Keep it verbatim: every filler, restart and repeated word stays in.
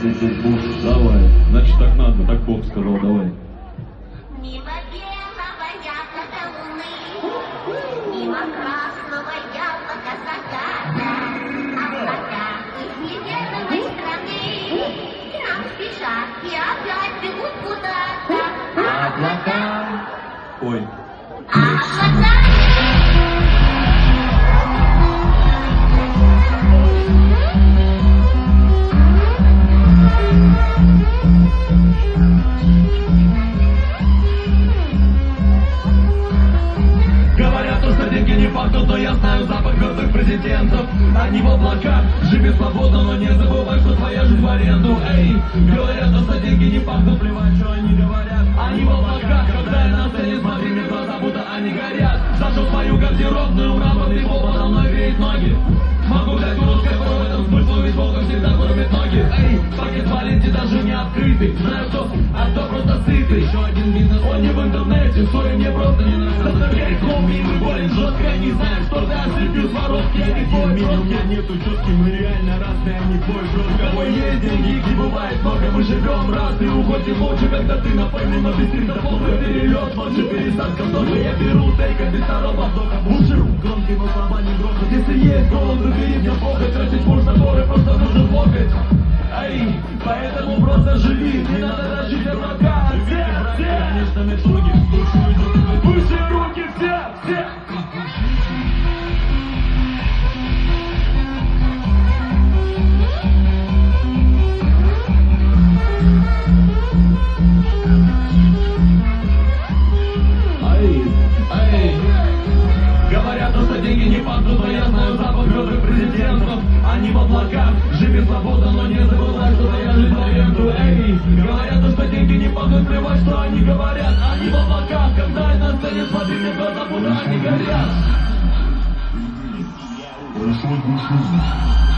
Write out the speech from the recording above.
Давай, значит так надо, так Бог сказал, давай. Мимо белого яблока луны, мимо красного яблока заката, а пока из неверной страны к нам спешат и опять бегут куда-то. Облака. Ой. Облака. Говорят, что деньги не пахнут, но я знаю запах мертвых президентов. Они в облаках, живи свободно, но не забывай, что твоя жизнь в аренду. Эй, говорят, что деньги не пахнут, плевать, что они говорят. Они в облаках, когда я на сцене, смотри мне в глаза, будто они горят. Зашел в свою гардеробную, мраморный пол подо мной греет ноги. Могу дать русской порой в этом смыслу, ведь Бога всегда кормит ноги. Эй, пакет Валенти даже не открытый. Знаю кто, а кто просто сытый. Еще один бизнес, он не в интернете, сори, мне просто не нравится. Заставляй хлопни, мы болен жестко, я не знаю, что ты ослепил воровки. Я не твой, просто у меня нету четки, мы реально разные, а не твой брат. У кого есть деньги, их не бывает много, мы живем раз и уходим молча, когда ты напойный, но без риска полный перелет. Ночи пересадка тоже, я беру тейка без второго вдоха. Лучше громкими словами грохот, если есть голод, убери мне похоть, тратить курс наборы, просто нужен локоть. Эй, поэтому просто живи, не надо тащить облака. Все, все, конечно, методи, выше руки, все, все. Эй, эй. Говорят, что деньги не пахнут, но я знаю запах мертвых президентов. Они в облаках, живи свободно, но не забывай, что твоя жизнь в аренду. Эй, говорят, что деньги не пахнут, плевать, что они говорят. Они в облаках, когда я на сцене, смотри мне в глаза, будто они горят.